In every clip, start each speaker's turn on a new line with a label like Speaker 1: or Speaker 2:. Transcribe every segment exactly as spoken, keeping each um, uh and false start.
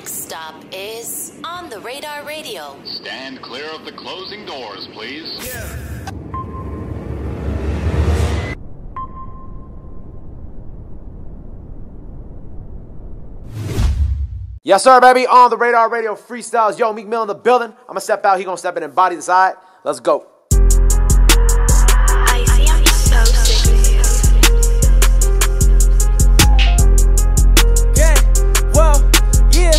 Speaker 1: next stop is On the Radar Radio.
Speaker 2: Stand clear of the closing doors, please. Yeah.
Speaker 3: Yes, sir, baby. On the Radar Radio freestyles. Yo, Meek Mill in the building. I'm going to step out. He going to step in and body the side. Let's go.
Speaker 4: I see, I'm so sick of you.
Speaker 5: Gang, well, yeah.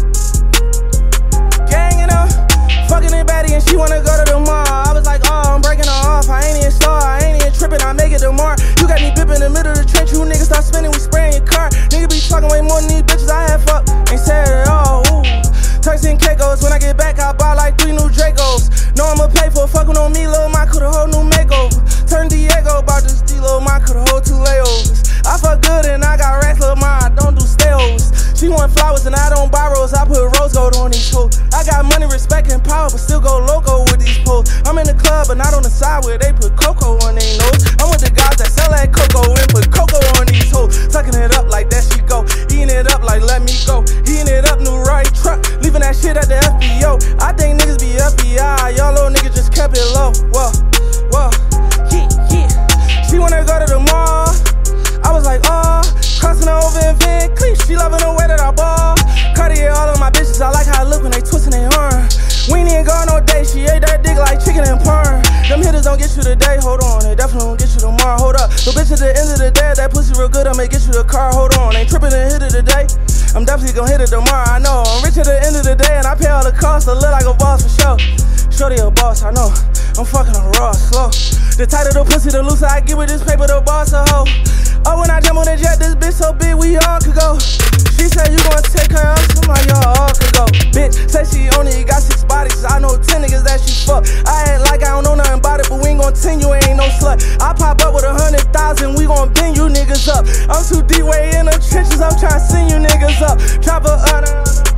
Speaker 5: Gang, you know, fucking it baddie and she wanna go to the mall. I was like, oh, I'm breaking her off. I ain't even star, I ain't even tripping, I make it tomorrow. You got me bipping in the middle of the trench. You niggas start spinning, we spraying your car. Nigga be talking way more than these bitches I had fucked. Ain't said it all, ooh. Turks and Caicos, when I get back, I buy like three new Dracos. Know I'ma pay for fucking on me, Lil' Mike, coulda whole new makeover. Turn Diego, about this D, Lil' Mike, coulda whole two layovers. I fuck good and I got racks, Lil' Mike, I don't do stayovers. She want flowers and I don't buy rose, I put rose gold on these hoes. I got money, respect, and power, but still go loco with these posts. I'm in the club, but not on the side where they put cocoa on their nose. I'm with the guys that sell that cocoa and put cocoa on these hoes. Sucking it up like that she go, eating it up like let me go. Heating it up, new right truck, leaving that shit at the F B O. I think niggas be F B I, y'all little niggas just kept it low. Whoa, whoa, yeah, yeah. She wanna go to the mall, I was like, oh, crossing her over in Van Cleef, she loving the way that I ball. Cartier all of my bitches, I like how I look when they twistin' they arm. We ain't even going no day, she ate that dick like chicken and parm. Them hitters don't get you today, hold on, they definitely don't get you tomorrow, hold up. The bitch at the end of the day, that pussy real good, I may get you the car, hold on. Ain't trippin' and hit it today, I'm definitely gon' hit it tomorrow, I know. I'm rich at the end of the day and I pay all the costs, I look like a boss for sure. Shorty a boss, I know, I'm fucking her raw, slow. The tighter the pussy, the looser I get with this paper, the boss a hoe. Oh, when I jump on the jet, this bitch so big, we all could go. She said you gon' take her out, I'm like, y'all all could go. Bitch, say she only got six bodies, I know ten niggas that she fuck. I act like I don't know nothing about it, but we ain't gon' ten, you ain't no slut. I pop up with a hundred thousand, we gon' bend you niggas up. I'm too deep way in the trenches, I'm tryna send you niggas up. Drop a uh,